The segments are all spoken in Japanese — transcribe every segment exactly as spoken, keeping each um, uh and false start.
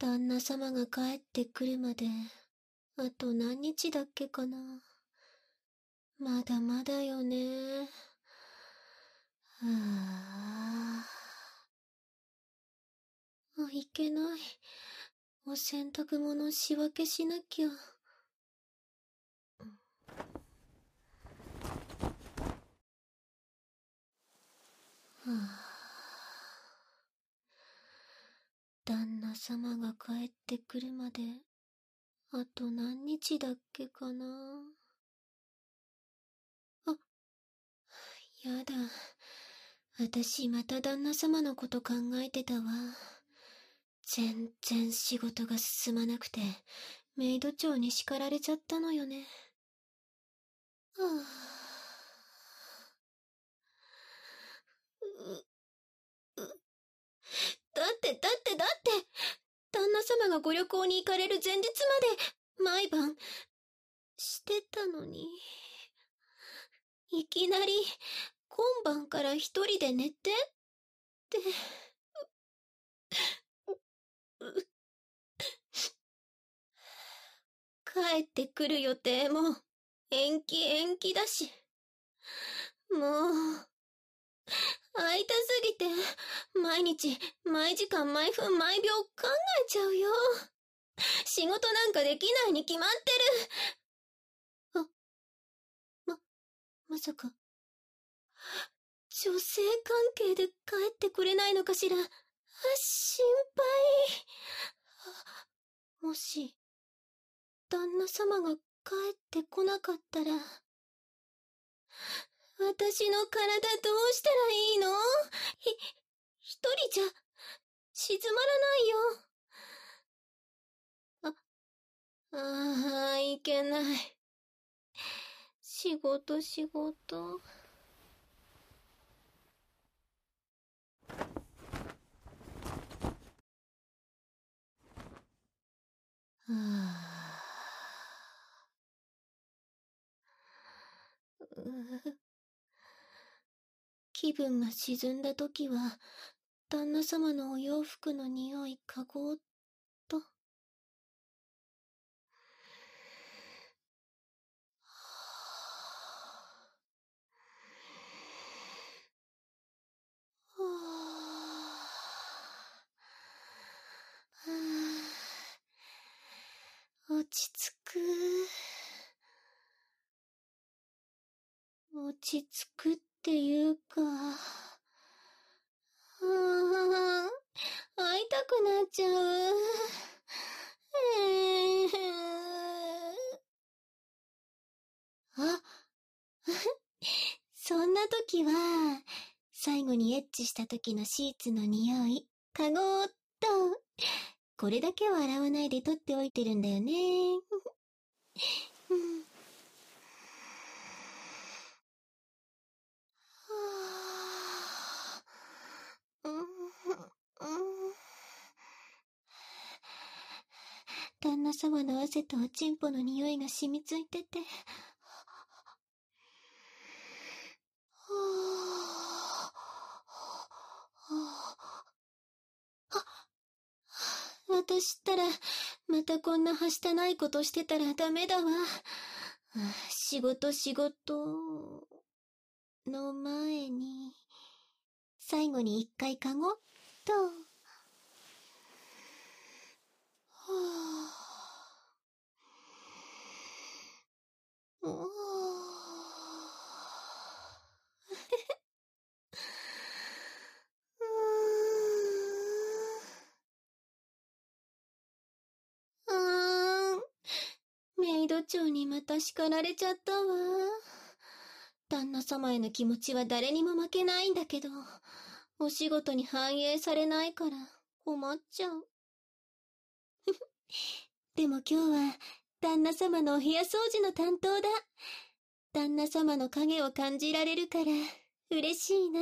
旦那様が帰ってくるまで、あと何日だっけかな。まだまだよね。はあ。あ、いけない。お洗濯物仕分けしなきゃ。はあ。旦那様が帰ってくるまで、あと何日だっけかな。あ、やだ。私また旦那様のこと考えてたわ。全然仕事が進まなくて、メイド長に叱られちゃったのよね。はあ。う、う、だってだってだって、旦那様がご旅行に行かれる前日まで、毎晩、してたのに。いきなり、今晩から一人で寝てって。帰ってくる予定も、延期延期だし。もう、会いたすぎて、毎日、毎時間、毎分、毎秒考えちゃうよ。仕事なんかできないに決まってる。あ、ま、まさか、女性関係で帰ってくれないのかしら。あ、心配。もし、旦那様が帰ってこなかったら、私の体どうしたらいいの？ひ、一人じゃ、静まらないよ。あ、ああ、いけない。仕事仕事。はあ。う気分が沈んだときは、旦那様のお洋服の匂い嗅ごうっと。はあ。落ち着く。落ち着くっていうか。はあ、会いたくなっちゃう。えー、あ、そんな時は、最後にエッチした時のシーツの匂い、かごーっと。これだけは洗わないで取っておいてるんだよね。うん、うん、うん、旦那様の汗とおちんぽの匂いが染みついてて。私ったら、またこんなはしたないことしてたらダメだわ。仕事仕事の前に、最後に一回かごっと。はぁ。おー。うーん。メイド長にまた叱られちゃったわ。旦那様への気持ちは誰にも負けないんだけど、お仕事に反映されないから困っちゃう。でも今日は旦那様のお部屋掃除の担当だ。旦那様の影を感じられるから嬉しいな。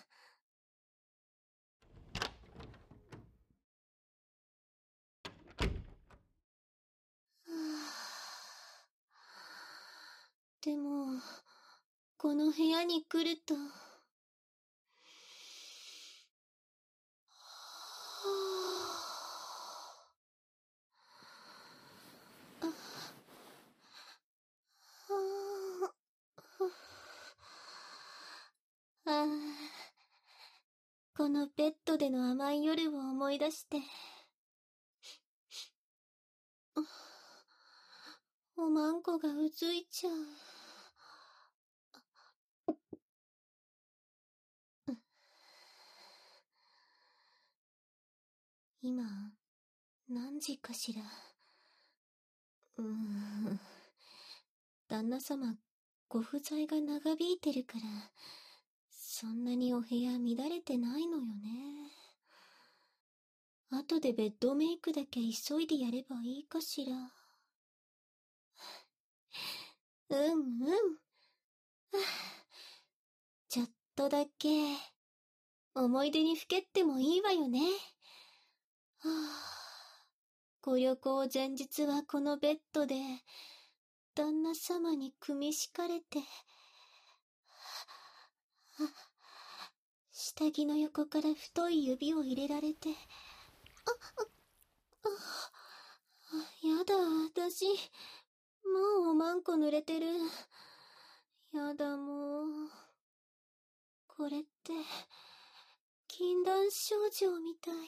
でも、この部屋に来ると、 このベッドでの甘い夜を思い出して。おまんこがうずいちゃう。今、何時かしら。うーん。旦那様、ご不在が長引いてるから、そんなにお部屋乱れてないのよね。後でベッドメイクだけ急いでやればいいかしら。うんうん。ちょっとだけ、思い出にふけってもいいわよね。はあ、ご旅行前日はこのベッドで、旦那様に組み敷かれて、下着の横から太い指を入れられて、あ、あ、あ、やだ、私、もうおまんこ濡れてる。やだ、もう。これって、禁断症状みたい。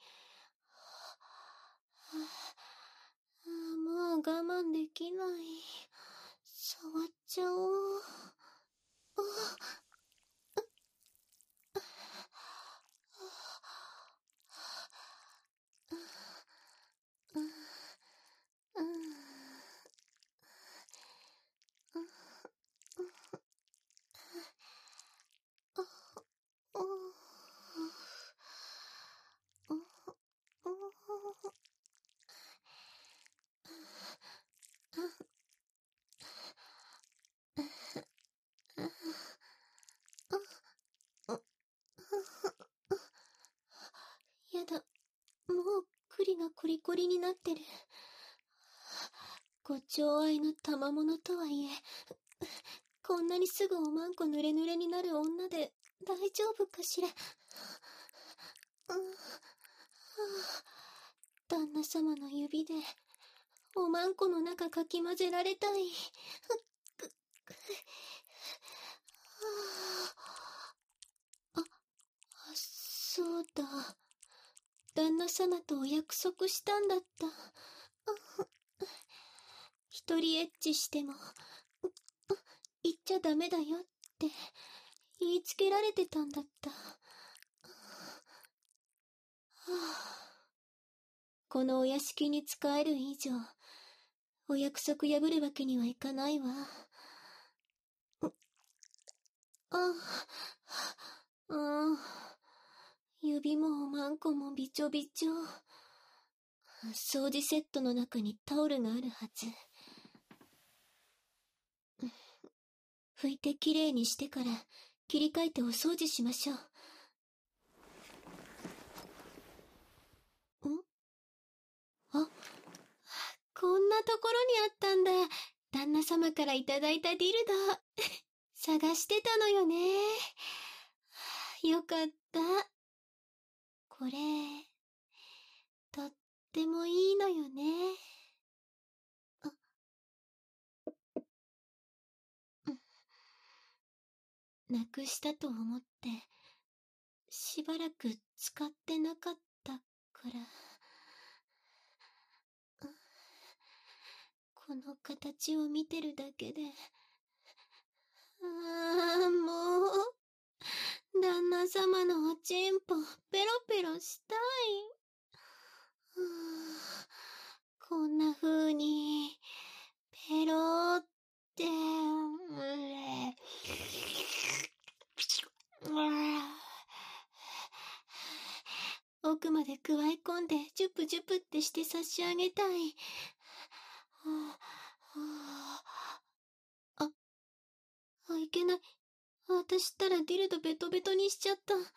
もう我慢できない。触っちゃおう。あやだ、もう栗がコリコリになってる。ご寵愛の賜物とはいえ、こんなにすぐおまんこ濡れ濡れになる女で大丈夫かしら。うん、旦那様の指でおまんこの中かき混ぜられたい。あ、そうだ。旦那様とお約束したんだった。一人エッチしても、言っちゃダメだよって言いつけられてたんだった。はあ、このお屋敷に仕える以上、お約束破るわけにはいかないわ。あ、あ、指もおまんこもびちょびちょ。掃除セットの中にタオルがあるはず。拭いてきれいにしてから切り替えてお掃除しましょう。ん？あ、こんなところにあったんだ。旦那様からいただいたディルド。探してたのよね。よかった。これ、とってもいいのよね。あ、なくしたと思って、しばらく使ってなかったから。この形を見てるだけで、ああ、もう、旦那様のおちんぽ、ペロペロしたい。こんな風に、ペローって、奥まで加え込んで、ジュプジュプってして差し上げたい。あ、あ、いけない。私ったらディルドベトベトにしちゃった。う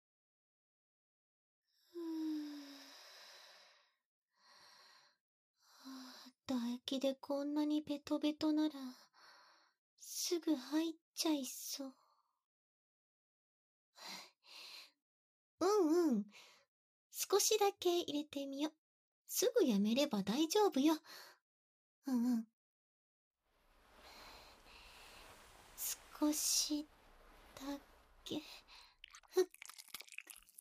ー、唾液でこんなにベトベトなら、すぐ入っちゃいそう。うんうん。少しだけ入れてみよ。すぐやめれば大丈夫よ。うんうん。少しだけ。ふっ。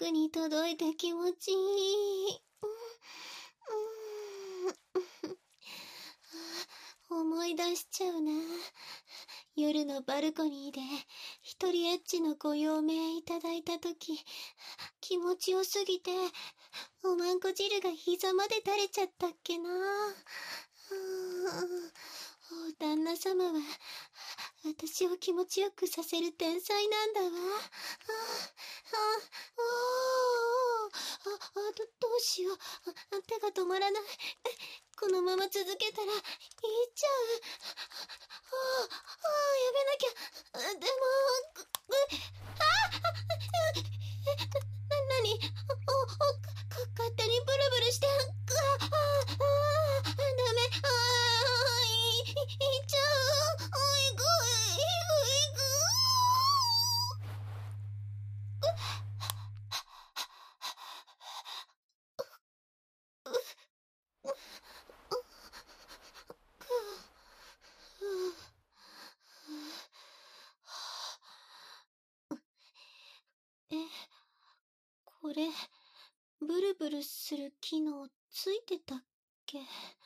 クに届いて気持ちいい。思い出しちゃうな。夜のバルコニーで一人エッチのご用命いただいたとき、気持ちよすぎておまんこ汁が膝まで垂れちゃったっけな。旦那様は私を気持ちよくさせる天才なんだわ。ああ、ああ、ど、どうしよう。手が止まらない。このまま続けたら、いっちゃう。ああ、ああ、やめなきゃ。でも、ああ、な、なに、お、お、か、勝手にブルブルして、ああ、ああ、ダメ、ああ、い、いっちゃう。おいぐい、いぐいぐ。え、これ、ブルブルする機能ついてたっけ？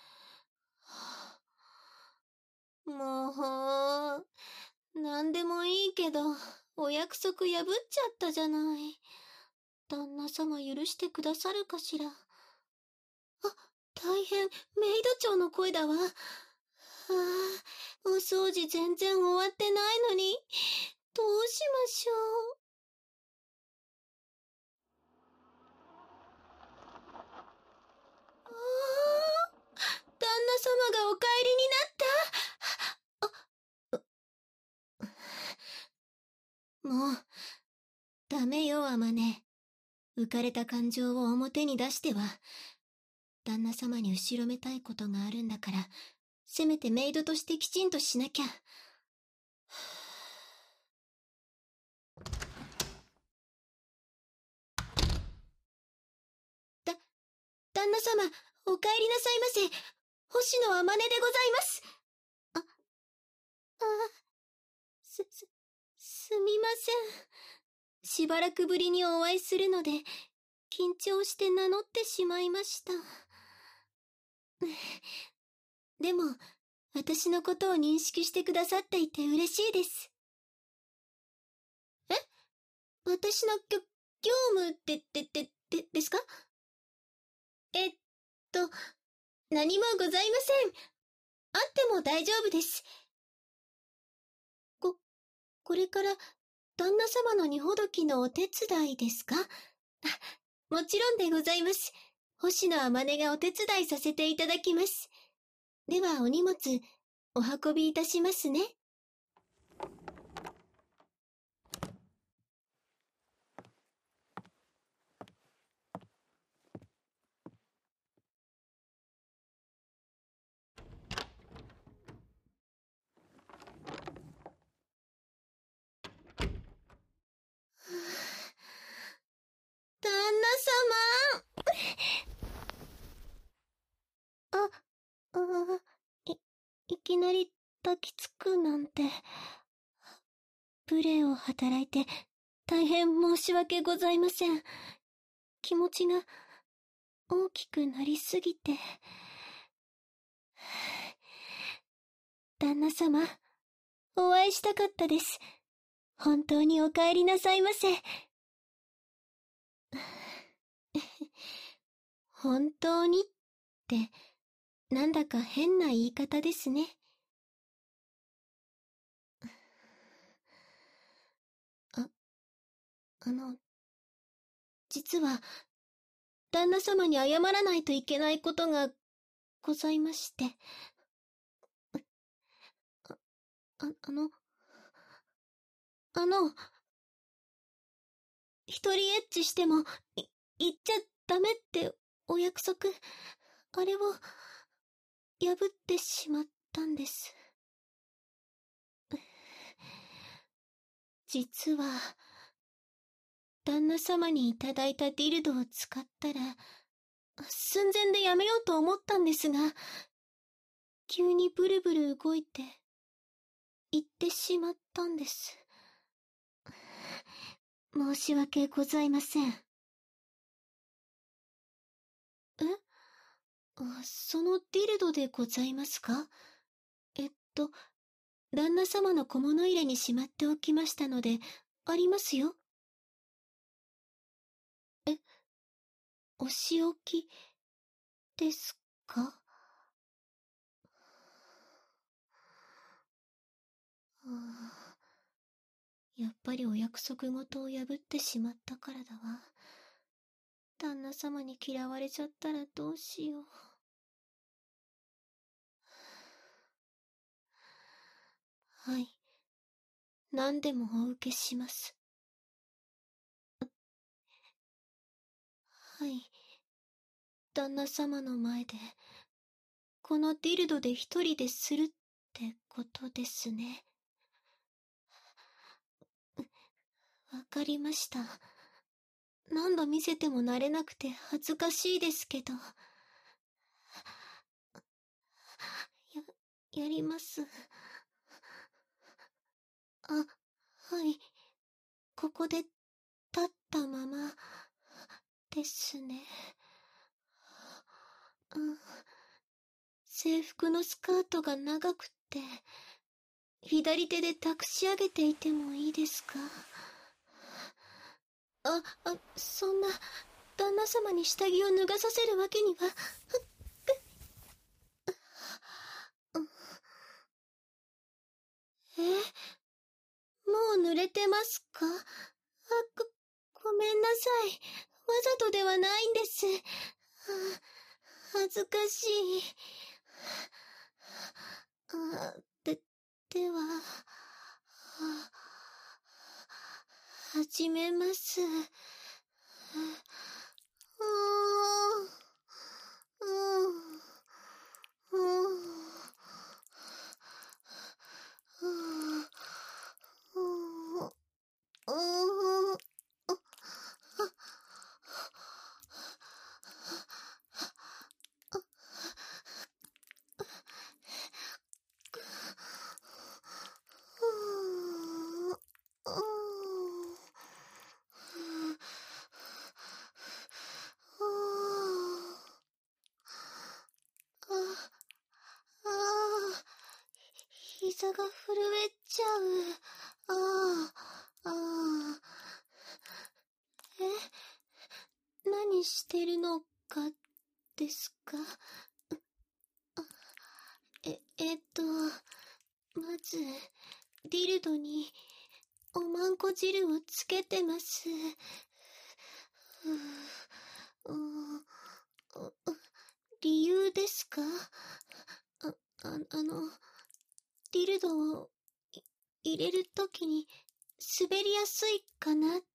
もう、なんでもいいけど、お約束破っちゃったじゃない。旦那様許してくださるかしら。あ、大変、メイド長の声だわ。ああ、お掃除全然終わってないのに、どうしましょう。ああ、旦那様がお帰りになった。あ、もう、ダメよ、あまね。浮かれた感情を表に出しては、旦那様に後ろめたいことがあるんだから、せめてメイドとしてきちんとしなきゃ。だ、旦那様、お帰りなさいませ。星野あまねでございます。あ、あ、す、す、すみません。しばらくぶりにお会いするので、緊張して名乗ってしまいました。でも、私のことを認識してくださっていて嬉しいです。え？私の業、業務って、って、って、で、ですか？えっと、何もございません。あっても大丈夫です。こ、これから、旦那様の荷ほどきのお手伝いですか？あ、もちろんでございます。星野あまねがお手伝いさせていただきます。ではお荷物、お運びいたしますね。旦那様あ、あ、い、いきなり抱きつくなんて。無礼を働いて大変申し訳ございません。気持ちが大きくなりすぎて。旦那様、お会いしたかったです。本当にお帰りなさいませ。本当にって、なんだか変な言い方ですね。あ、あの、実は、旦那様に謝らないといけないことがございまして。あ、あ、あの、あの、一人エッチしても、い、言っちゃダメってお約束、あれを、破ってしまったんです。実は、旦那様にいただいたディルドを使ったら、寸前でやめようと思ったんですが、急にブルブル動いて、行ってしまったんです。申し訳ございません。 えあ、そのディルドでございますか？えっと、旦那様の小物入れにしまっておきましたので、ありますよ。え、お仕置き、ですか？ああ、やっぱりお約束事を破ってしまったからだわ。旦那様に嫌われちゃったらどうしよう。はい。何でもお受けします。はい。旦那様の前で、このディルドで一人でするってことですね。わかりました。何度見せても慣れなくて恥ずかしいですけど。や、やります。あ、はい。ここで立ったまま、ですね。うん。制服のスカートが長くって、左手で託し上げていてもいいですか？あ、あ、そんな、旦那様に下着を脱がさせるわけには。え、もう濡れてますか？あ、ご、ごめんなさい。わざとではないんです。あ、恥ずかしい。あ、で、では、は、始めます。うーん、うん、うん、うん、うん、うん、あ、あ、膝が震えちゃう。ああ、ああ。え、何してるのかですか？え、えっと、まず、ディルドに、おまんこ汁をつけてます。ふう、うう理由ですか？あ、あ、あの、ディルドをい入れるときに滑りやすいかなって。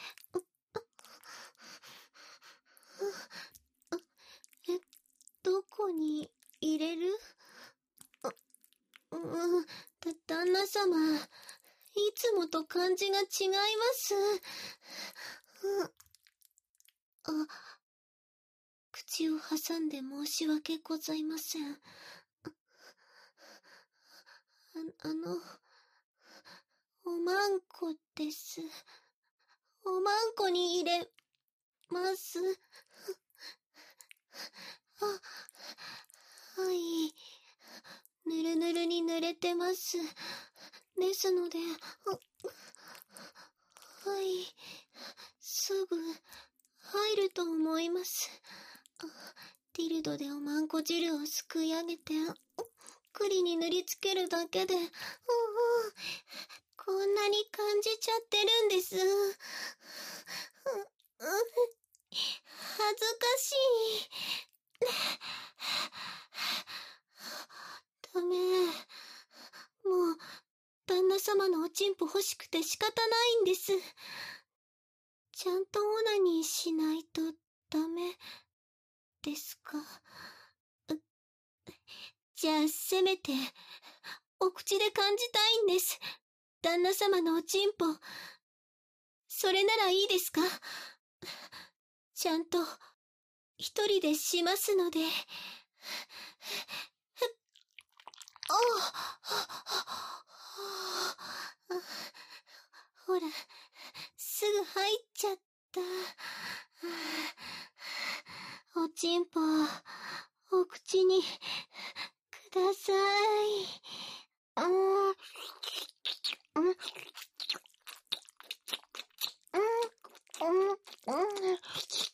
え、どこに入れる？う、うん、だ、旦那様、いつもと感じが違います。うん、あ、口を挟んで申し訳ございません。あ、あの、おまんこです。おまんこに入れます。あ、はい。ぬるぬるに濡れてます。ですので、はい。すぐ、入ると思います。ディルドでおまんこ汁をすくい上げて、栗に塗りつけるだけで、うんうん、こんなに感じちゃってるんです。う、うん、恥ずかしい。ダメ。もう、旦那様のおちんぽ欲しくて仕方ないんです。ちゃんとオナニーしないとダメですか？じゃあ、せめて、お口で感じたいんです。旦那様のおちんぽ。それならいいですか？ちゃんと、一人でしますので。ああ、ほら、すぐ入っちゃった。おちんぽ、お口に、ください。あー、うん、うん、うん、うん、うん、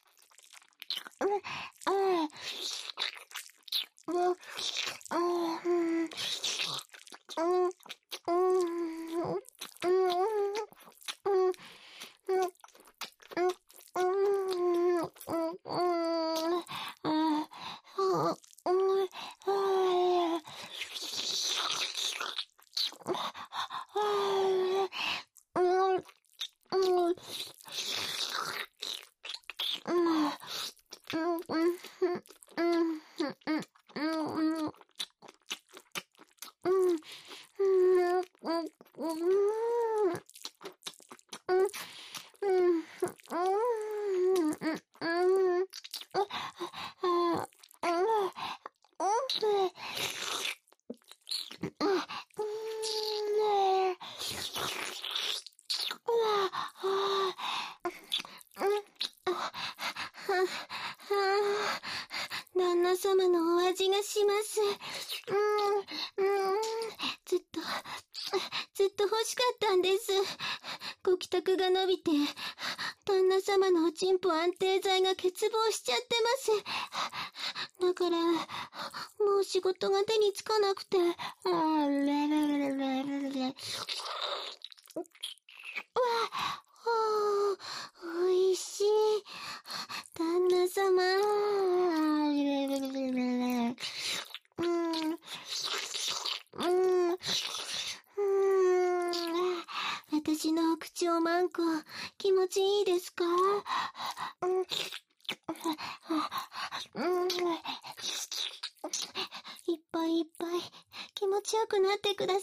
旦那様のお味がします。うん、うん、ずっと、ずっと欲しかったんです。ご帰宅が伸びて、旦那様のおちんぽ安定剤が欠乏しちゃってます。だから、もう仕事が手につかなくて、あーれれれれれれ。わあ、おいしい。旦那様。うん、うん、うん。私のお口おまんこ、気持ちいいですか？うん、うん、いっぱいいっぱい気持ちよくなってください。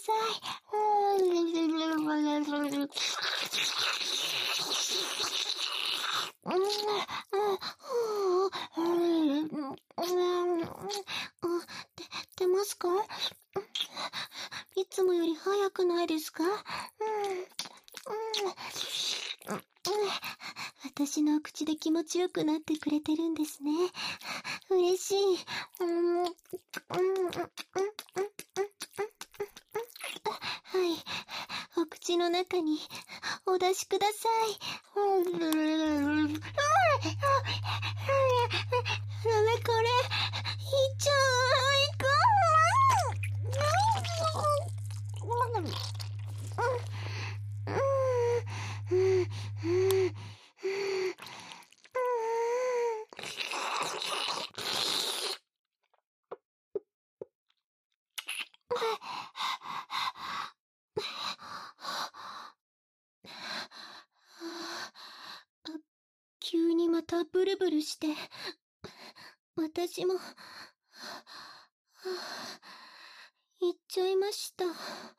出ますか？いつもより早くないですか？私の口で気持ちよくなってくれてるんですね。嬉しい。はい。お口の中にお出しください。ダメこれ、いっちゃ急にまたブルブルして、私も、行っちゃいました。ん？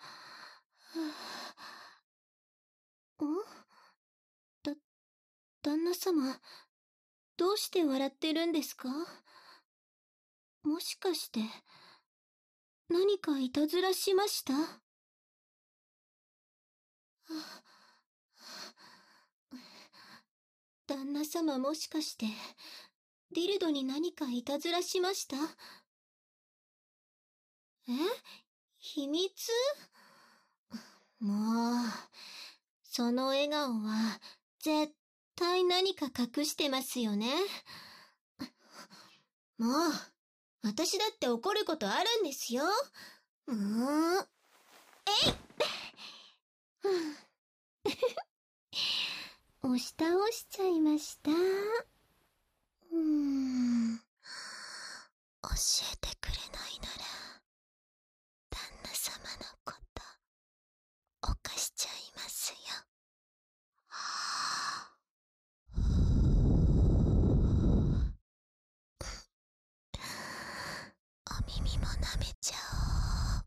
だ、旦那様、どうして笑ってるんですか？もしかして、何かいたずらしました？旦那様もしかして、ディルドに何かいたずらしました？え？秘密？もう、その笑顔は、絶対何か隠してますよね。もう、私だって怒ることあるんですよ。うーん。えい押し倒しちゃいました。うーん。教えてくれないなら、旦那様のこと、犯しちゃいますよ。お耳も舐めちゃおう。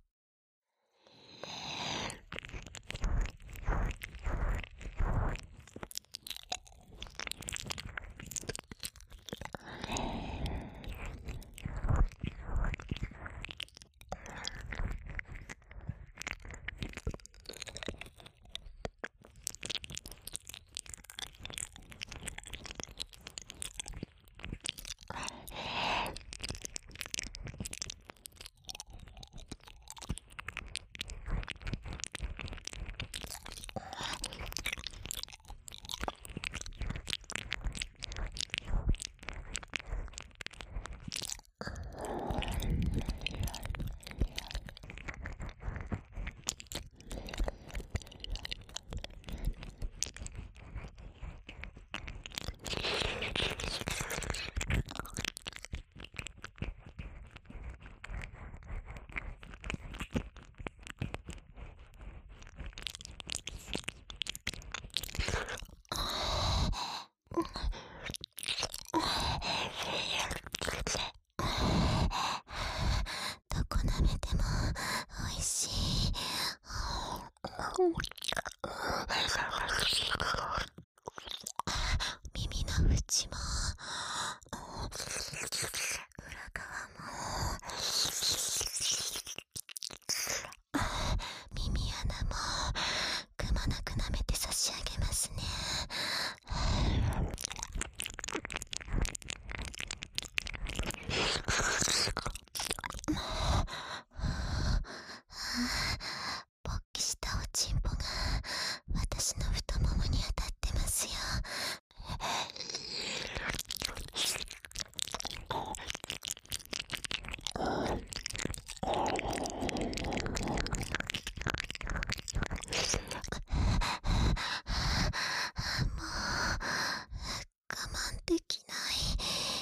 耳の縁も裏側も耳穴もくまなく舐めて差し上げますね。勃起したおちんぽが私の太ももに当たってますよ。もう我慢できない。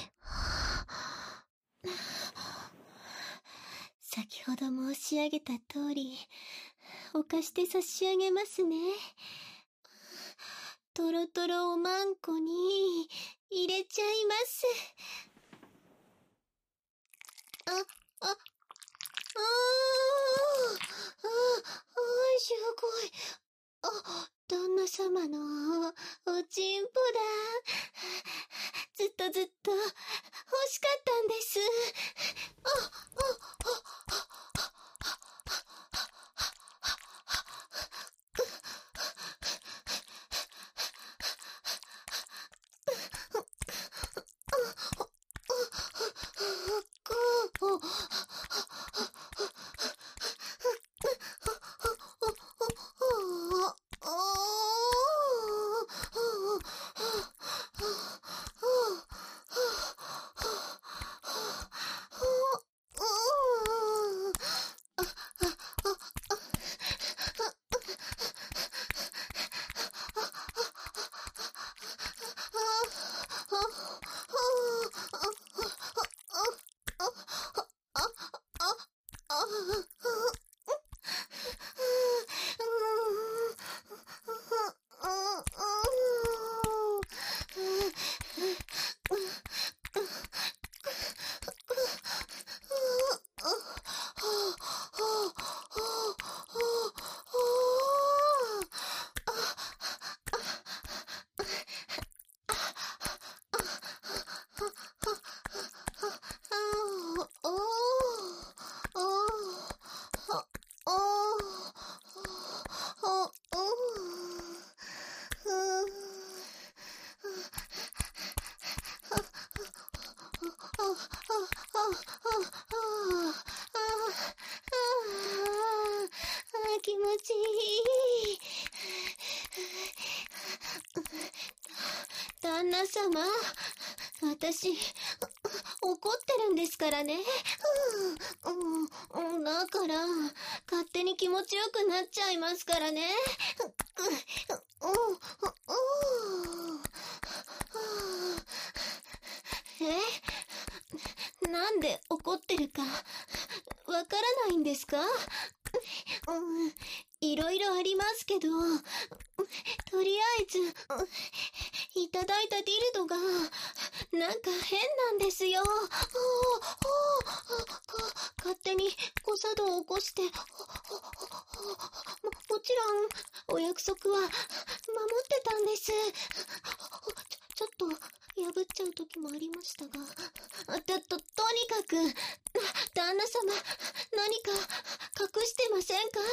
先ほど申し上げた通り、犯して差し上げますね。とろとろおまんこに入れちゃいます。あ、あ、あー、あー、あー、すごい。あ、旦那様のおちんぽだ。ずっとずっと欲しかったんです。あ、あ、あ、気持ちいい。旦那様、私、怒ってるんですからね。うん、うん、だから、勝手に気持ちよくなっちゃいますからね。え？なんで怒ってるか、わからないんですか？うん、いろいろありますけど、とりあえず、いただいたディルドが、なんか変なんですよ。勝手に誤作動を起こして、も、もちろん、お約束は守ってたんです。ちょ、ちょっと、破っちゃう時もありましたが。と、と、とにかく、旦那様、何か隠してませんか？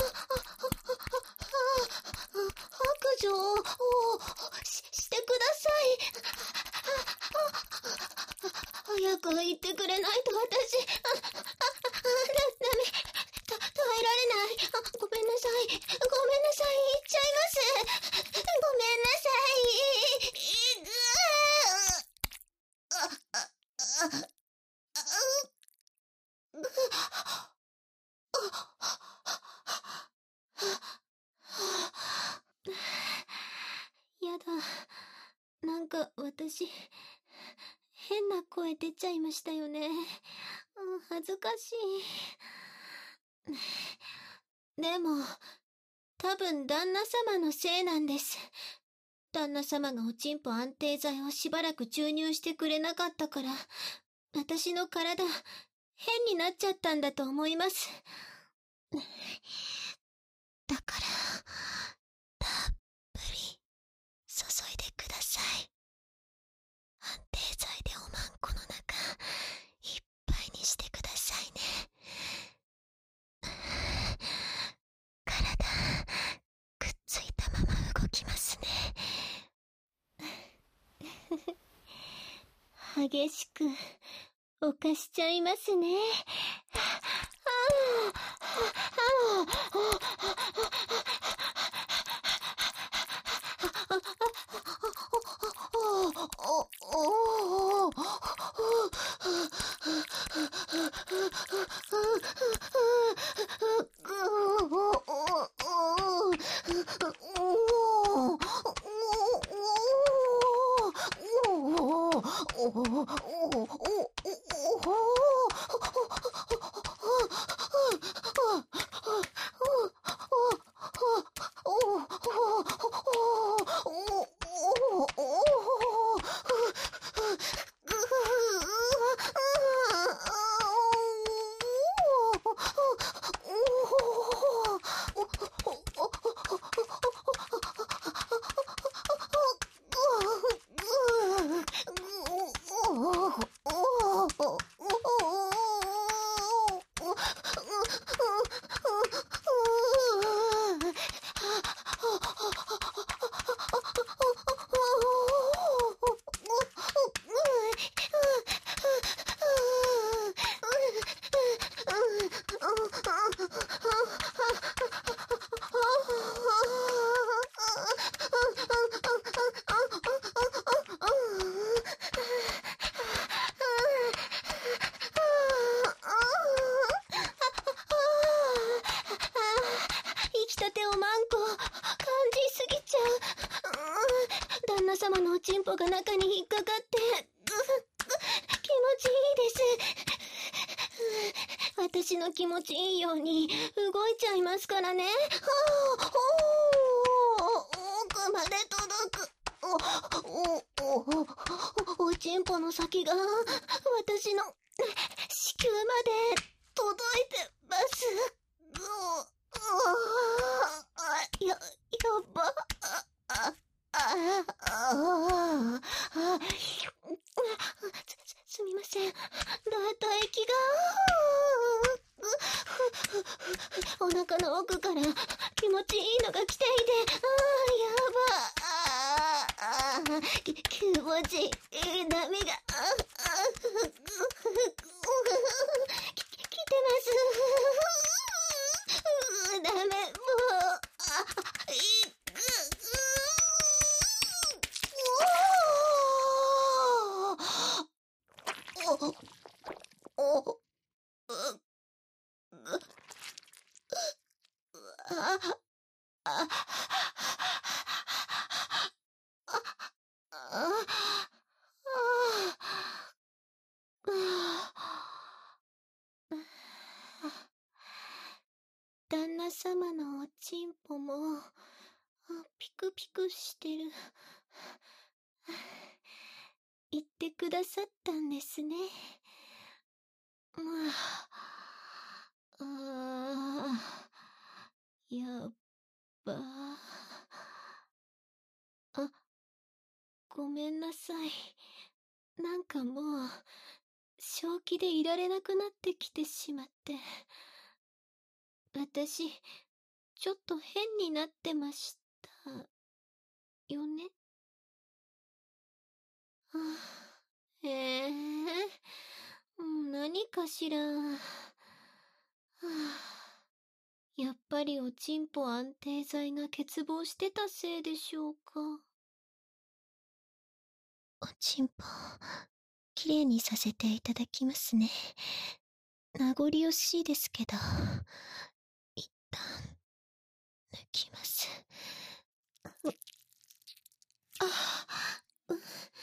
白状をし、してください。早く言ってくれないと私、あ、あ、あ、だ、ダメ、た、耐えられない。あ、ごめんなさい。ごめんなさい。言っちゃいます。ごめんなさい。いぐー。あ、あ、あ、やだ。なんか私、変な声出ちゃいましたよね。恥ずかしい。でも、多分旦那様のせいなんです。旦那様がおちんぽ安定剤をしばらく注入してくれなかったから、私の体、変になっちゃったんだと思います。 だから、たっぷり注いでください。安定剤でおまんこの中、いっぱいにしてくださいね。体、くっついたまま動きますね。激しく、犯しちゃいますね。生きたておまんこ、感じすぎちゃう。旦那様のおちんぽが中に引っかかって、気持ちいいです。私の気持ちいいように動いちゃいますからね。奥まで届く。お、お、お、おちんぽの先が私の子宮まで届いてます。や、やば。あ、あ、あ、あ、す、すみません。だ、唾液が、お腹の奥から気持ちいいのが来ていて、あ、やば。あ、あ、き、気持ちいい波が、あ、あ、き、きてます。ダメ、もう、あ、いく、おーお、お、う、ぐ、あ、あ、あ、旦那様のおちんぽも、ピクピクしてる。言ってくださったんですね。ああ、やっば。あ、ごめんなさい。なんかもう、正気でいられなくなってきてしまって。私、ちょっと変になってました。よね。はあ、ええー、何かしら。はあ、やっぱりおちんぽ安定剤が欠乏してたせいでしょうか。おちんぽ、きれいにさせていただきますね。名残惜しいですけど、一旦、抜きます。あ、う、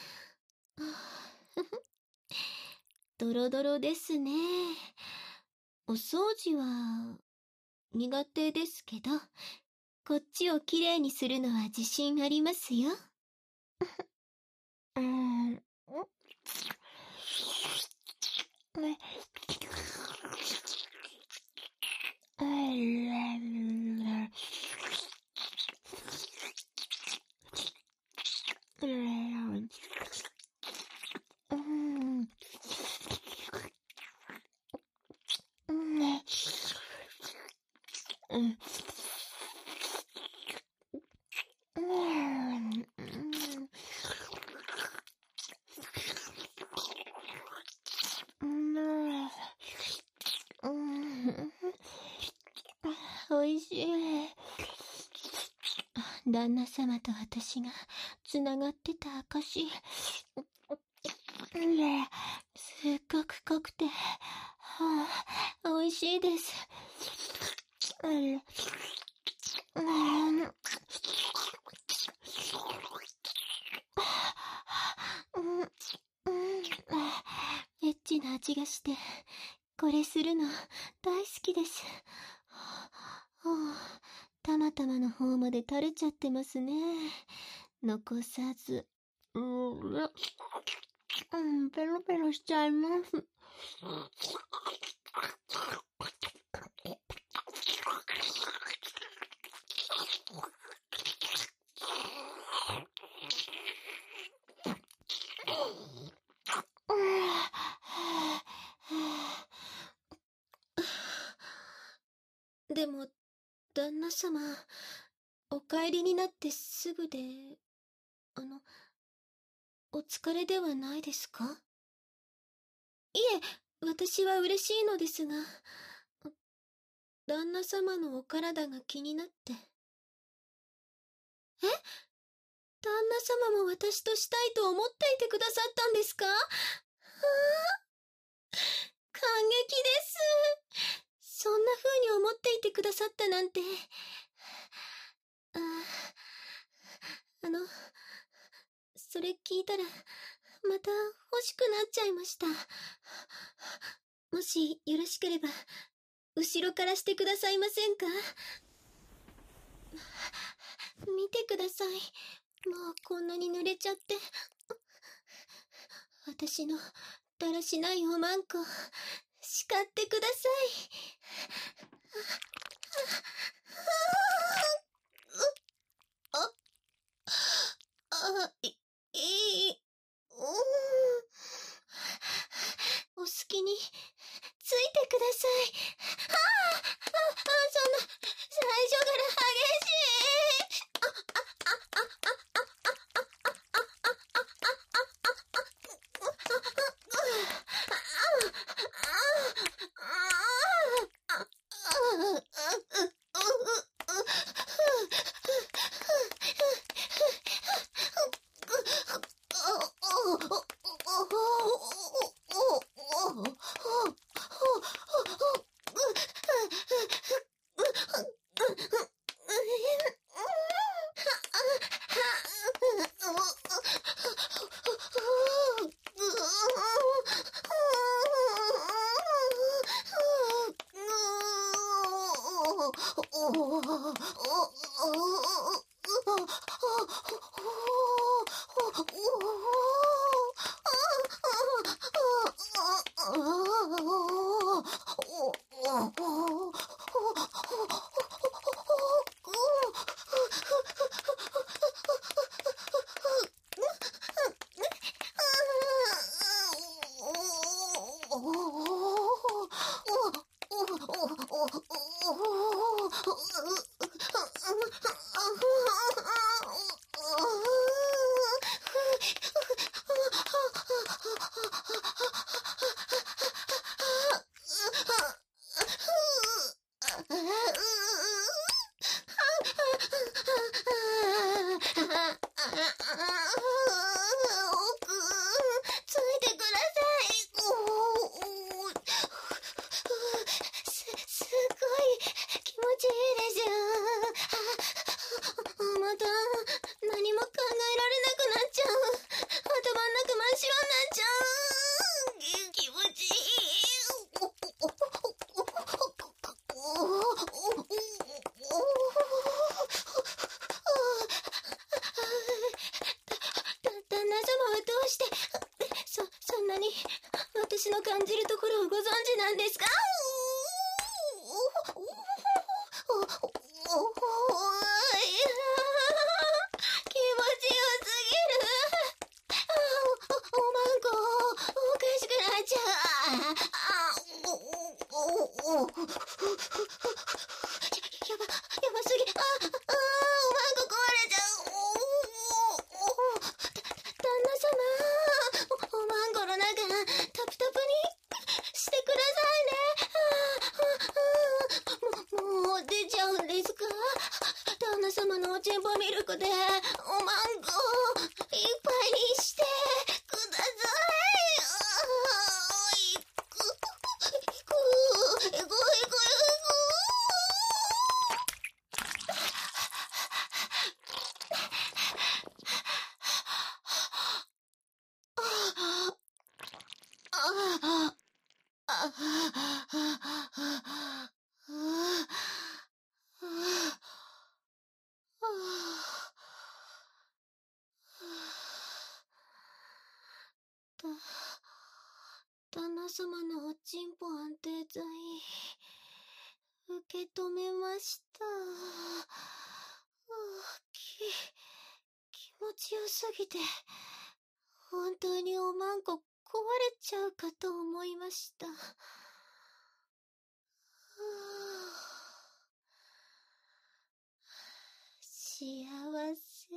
あ、ドロドロですね。お掃除は、苦手ですけど、こっちをきれいにするのは自信ありますよ。うーん。 うん。おいしい。旦那様と私がつながってた証。すっごく濃くて、はあ、おいしいです。エッチな味がして、これするの大好きです。たまたまの方まで垂れちゃってますね。残さず。うん、ペロペロしちゃいます。でも、旦那様、お帰りになってすぐで、あの、お疲れではないですか？いえ、私は嬉しいのですが、旦那様のお体が気になって。え？旦那様も私としたいと思っていてくださったんですか？はあ、感激です。そんな風に思っていてくださったなんて。あ、あの、それ聞いたら、また欲しくなっちゃいました。もしよろしければ、後ろからしてくださいませんか？見てください。もうこんなに濡れちゃって。私のだらしないおまんこ、叱ってください。あ、あ、い、いい、お好きについてください。ああ、あ、あ、そんな、最初から激しい。あ、あ、あ、あ、私の感じるところをご存知なんですか？気持ちよすぎる。おまんこ、おかしくなっちゃう。 あああだ、旦那様のおちんぽ安定剤、受け止めました。き、気持ちよすぎて、本当におまんこ壊れちゃうかと思いました。幸せ。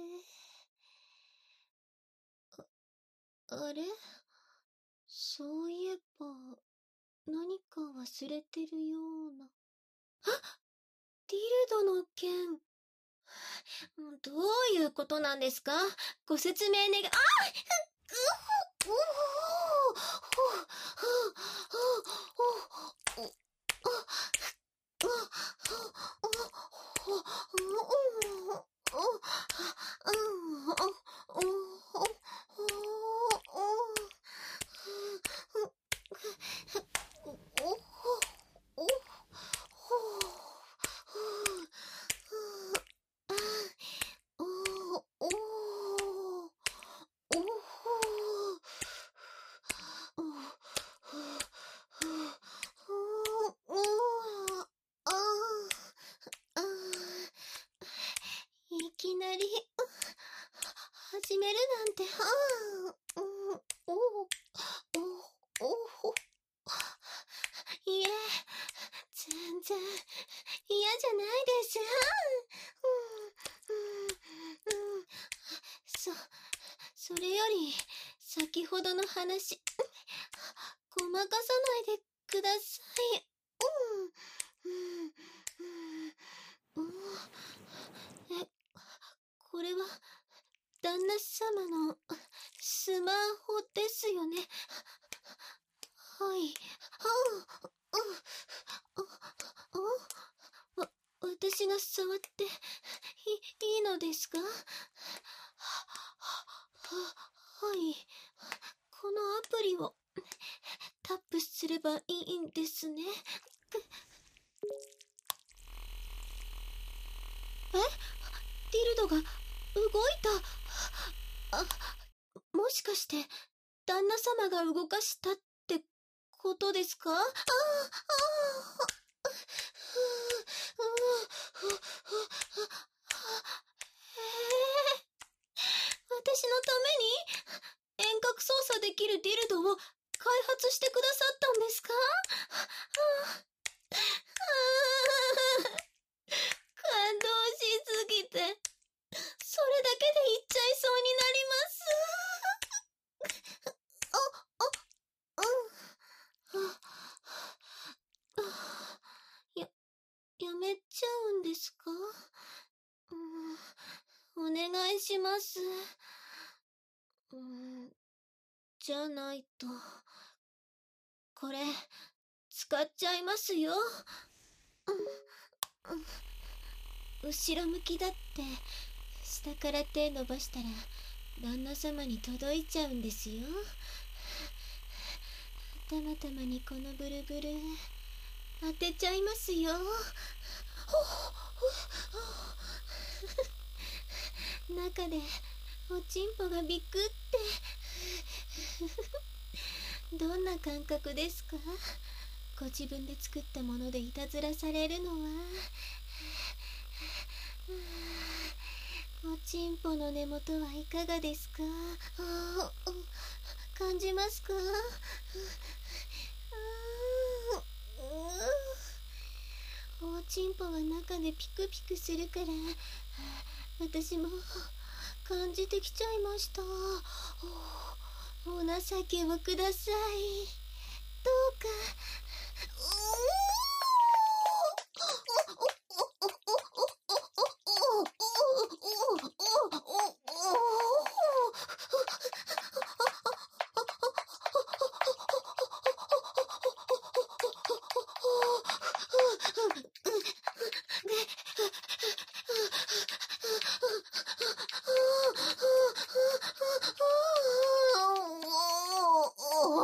あ、あれ？そういえば、何か忘れてるような。あ！ディルドの件。どういうことなんですか？ご説明願い、あっ！いきなり始めるなんて、あー、おお、おお、いえ、全然嫌じゃないです。そ、それより、先ほどの話、ごまかさないでください。え、これは、旦那様のスマホですよね。はい。わ、私が触っていいいのですか？は、はい。このアプリをタップすればいいんですね。え？ディルドが動いた。あ、もしかして旦那様が動かしたってことですか？ああ、ああ、私のために遠隔操作できるディルドを開発してくださったんですか？感動しすぎて、それだけで言っちゃいそうになります。あ、あ、うん。や、やめちゃうんですか？うん、お願いします。うん、じゃないと、これ、使っちゃいますよ。うん、後ろ向きだって、下から手伸ばしたら、旦那様に届いちゃうんですよ。たまたまにこのブルブル、当てちゃいますよ。中でおちんぽがビクってどんな感覚ですか？ご自分で作ったものでいたずらされるのは。おちんぽの根元はいかがですか？あ、感じますか？おちんぽが中でピクピクするから私も感じてきちゃいました。お情けをください。どうか。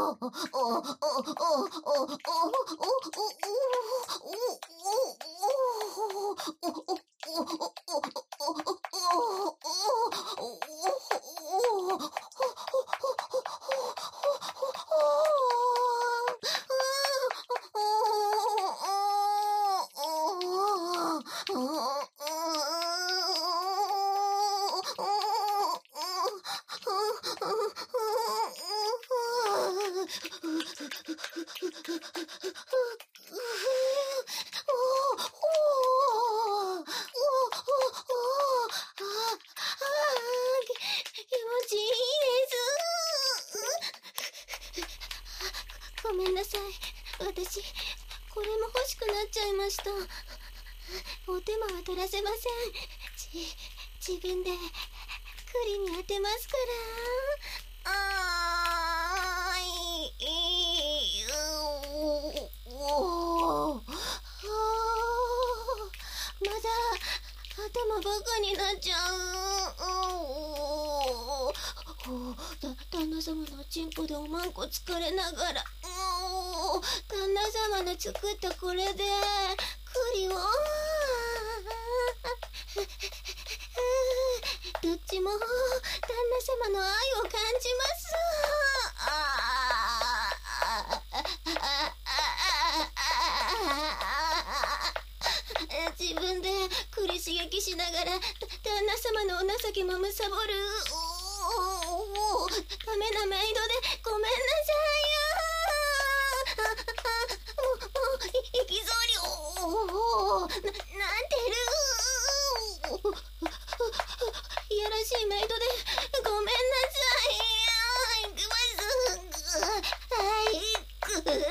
ごめんなさい。私、これも欲しくなっちゃいました。お手間は取らせません。じ、自分で、栗に当てますから。あーい、い、うおー。まだ、頭バカになっちゃう。だ、旦那様のおちんぽでおまんこ疲れながら、うお旦那様の作ったこれで、栗を、どっちも、旦那様の愛を感じます。自分で栗刺激しながら、旦那様のお情けもむさぼる。ダメなメイドでごめんなさいよ。もう、もう、いきそうに、おお、な、なんてる。いやらしいメイドでごめんなさいよ。いきます。はい、く、ひ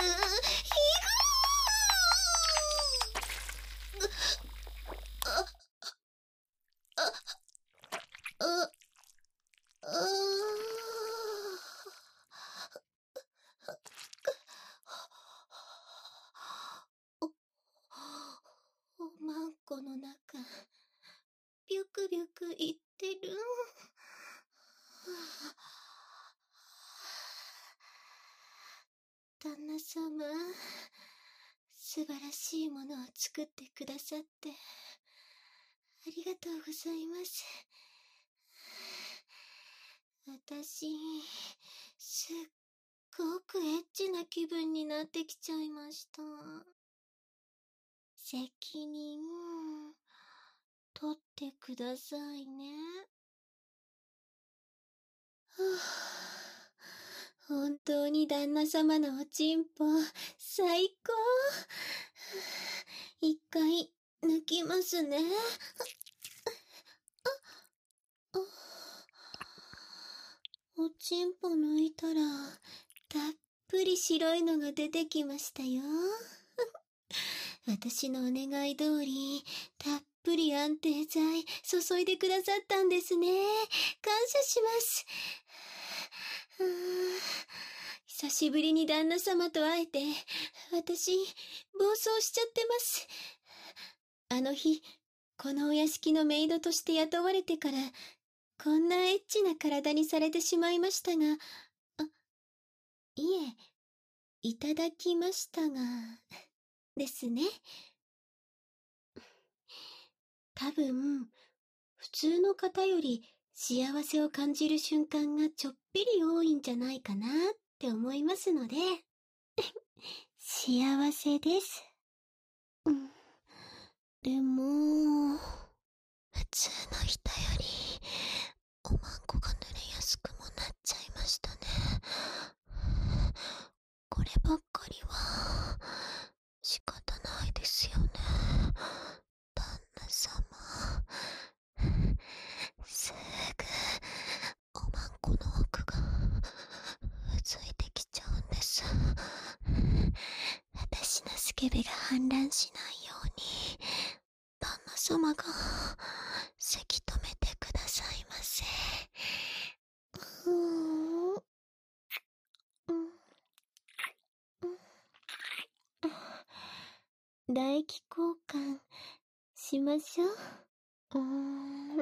く。あ、あ、あ、あ、おまんこの中、ビュクビュクいってる。旦那様、素晴らしいものを作ってくださってありがとうございます。私、すっごくエッチな気分になってきちゃいました。責任、取ってくださいね。はぁ、本当に旦那様のおちんぽ、最高。一回、抜きますね。おちんぽ抜いたら、たっぷり白いのが出てきましたよ。私のお願い通り、たっぷり安定剤注いでくださったんですね。感謝します。はぁ、久しぶりに旦那様と会えて、私、暴走しちゃってます。あの日、このお屋敷のメイドとして雇われてから、こんなエッチな体にされてしまいましたが、あ、いえ、いただきましたが、ですね。多分、普通の方より幸せを感じる瞬間がちょっぴり多いんじゃないかなって思いますので、幸せです。うん、でも、普通の人より、おまんこが濡れやすくもなっちゃいましたね。こればっかりは、仕方ないですよね。旦那様。すぐ、おまんこの奥が、ついてきちゃうんです。私のスケベが氾濫しないように、旦那様が、せき止めてくださいませ。うーん。唾液交換しましょう。うーん。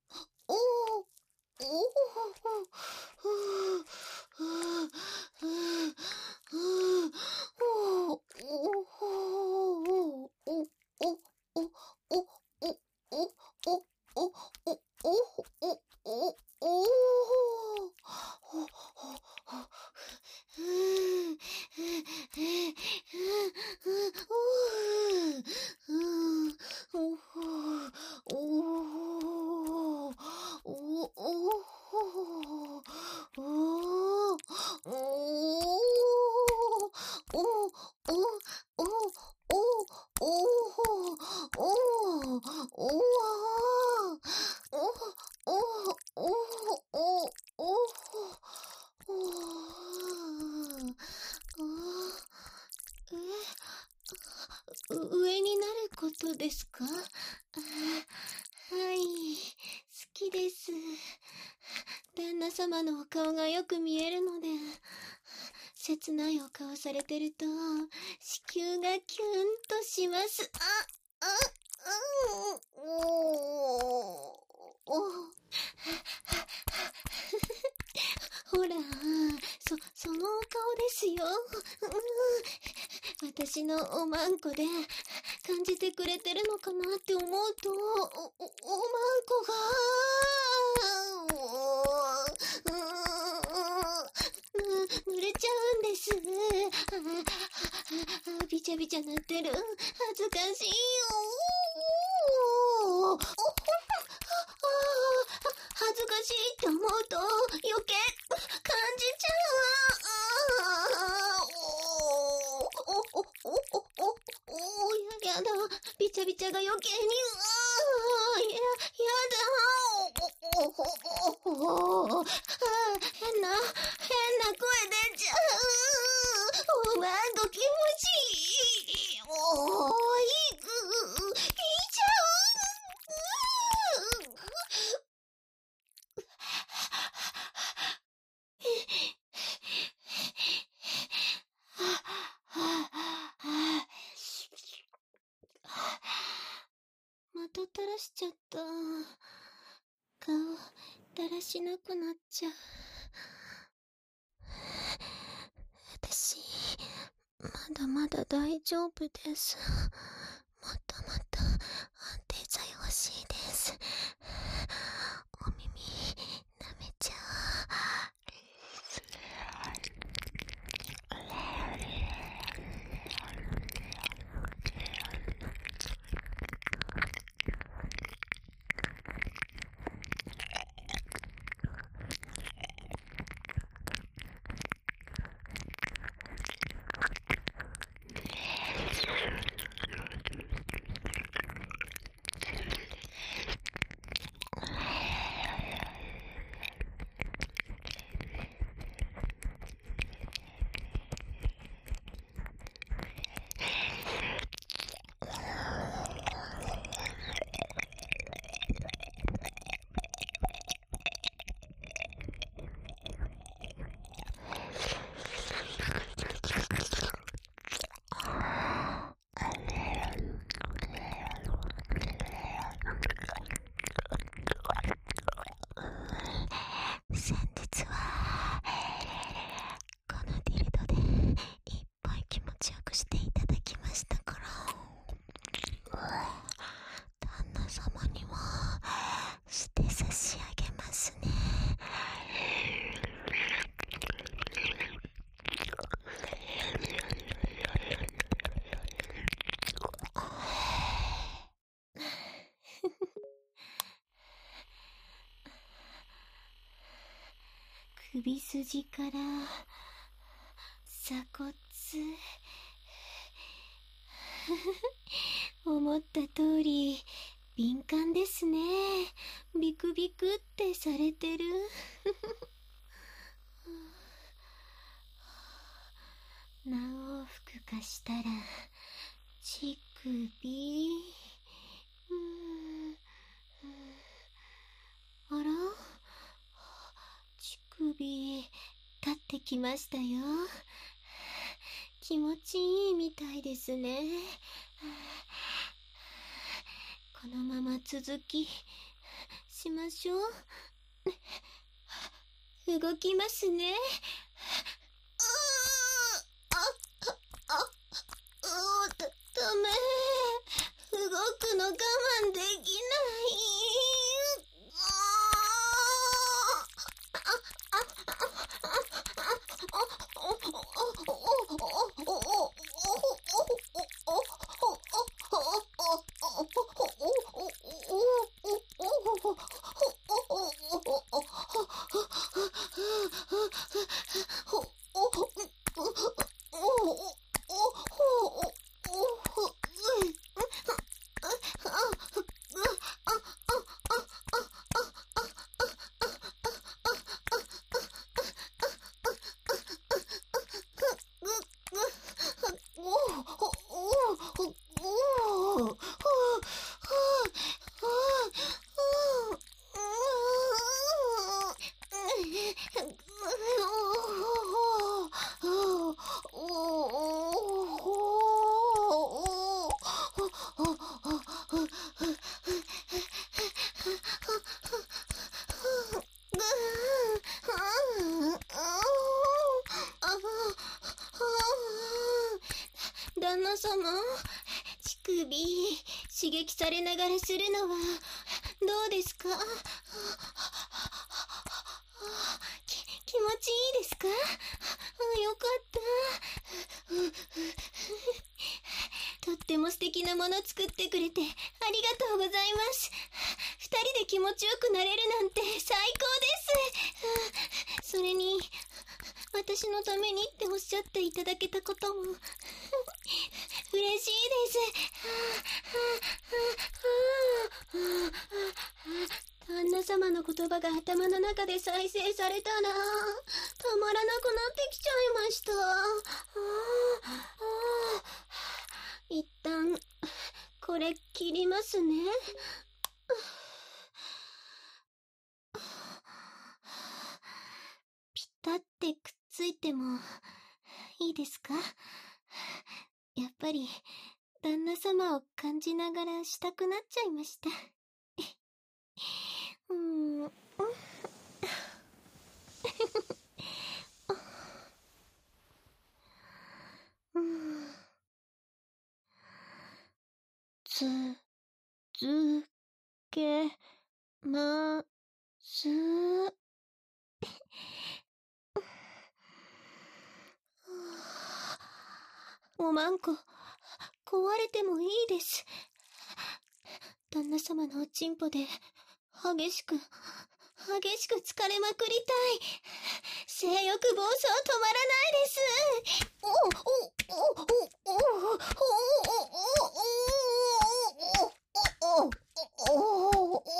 おー、おー、ふぅ、ふぅ、ふぅ、ふぅ、おー、おー、おー、お、お、お、お、お、お、お、お、お、お、お、おー、ほ、ほ、ほ、ふぅ、ふぅ、ふぅ、ふぅ、ふぅ、おー、おー、おおおおおお上になることですか？はい、好きです。旦那様のお顔がよく見えるので、切ないお顔されてると、子宮がキュンとします。あ、あ、うん、おー、お、ほら、そ、そのお顔ですよ。私のおまんこで感じてくれてるのかなって思うと、お、お、おまんこが、う、濡れちゃうんです。あ、びちゃびちゃなってる。恥ずかしいよ。お、お、恥ずかしいって思うと余計感じちゃう。おおおおおおおややだ、びちゃびちゃが余計に、うーややだ。おおおお変な変な声出ちゃう。おまんご気持ちいい。おーいくいちゃう。また垂らしちゃった。顔、だらしなくなっちゃう。私、まだまだ大丈夫です。もっともっと安定剤欲しいです。お耳、舐めちゃ先日はこのディルドでいっぱい気持ちよくしていただきましたから、旦那様にはして差し上げますね。 首筋から鎖骨思った通り敏感ですね。ビクビクってされてる何往復かしたら乳首、うーん、あら、乳首立ってきましたよ。気持ちいいみたいですね。このまま続きしましょう。動きますね。あ、あ、あ、だ、ダメ。動くの我慢できない。旦那様、乳首刺激されながらするのはどうですか？き気持ちいいですか？よかった。とっても素敵なもの作ってくれてありがとうございます。二人で気持ちよくなれるなんて最高です。それに私のためにっておっしゃっていただけたことも嬉しいです。旦那様の言葉が頭の中で再生されたらたまらなくなってきちゃいました。一旦これ切りますね。ピタってくっついてもいいですか？やっぱり旦那様を感じながらしたくなっちゃいました。うーんつづけますおまんこ壊れてもいいです。旦那様のおちんぽで激しく激しく疲れまくりたい。性欲暴走止まらないです。おおおおおおおおおおお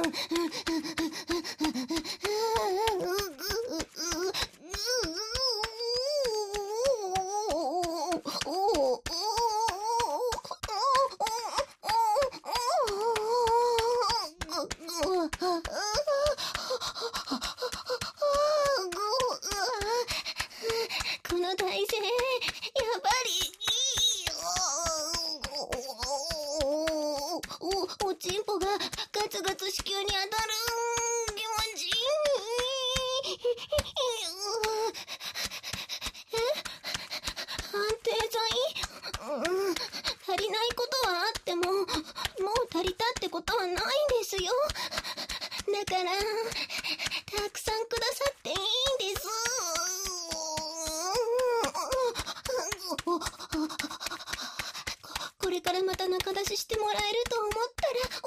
この体勢、やっぱり、お、おちんぽがガツガツ子宮に当たる。気持ちいい。え？安定剤？うん、足りないことはあっても、もう足りたってことはないんですよ。だから、たくさんくださっていいんです。ここれからまた中出ししてもらえると思ったら、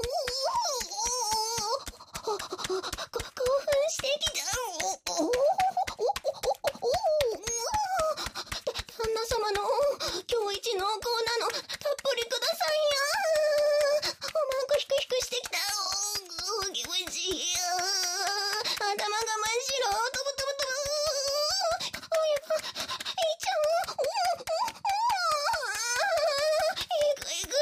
おお興奮してきた。旦那様の今日一濃厚なのたっぷりくださいや。おまんこひくひくしてきた。気持ちいい。頭が真っ白。とぶとぶとぶ。おや、いいちゃん。いくいくいく。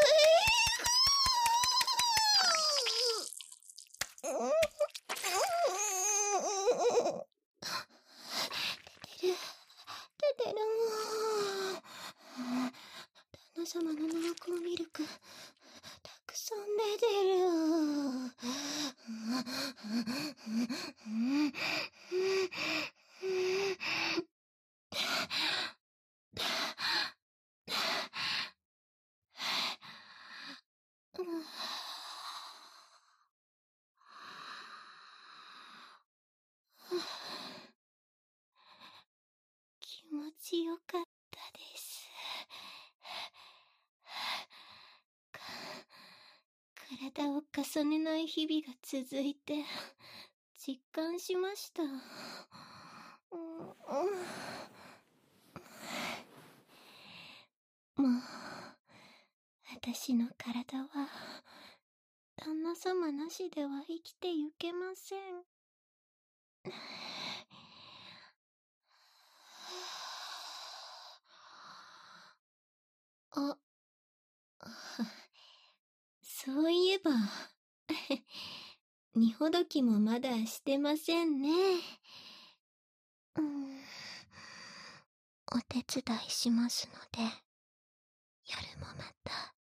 ててる。ててる。旦那様の濃厚ミルク、たくさん出てる。気持ちよかったです。か体を重ねない日々が続いて実感しました。うんうん、もう私の体は旦那様なしでは生きてゆけません。あ、そういえば、荷ほどきもまだしてませんね。うん、お手伝いしますので、夜もまた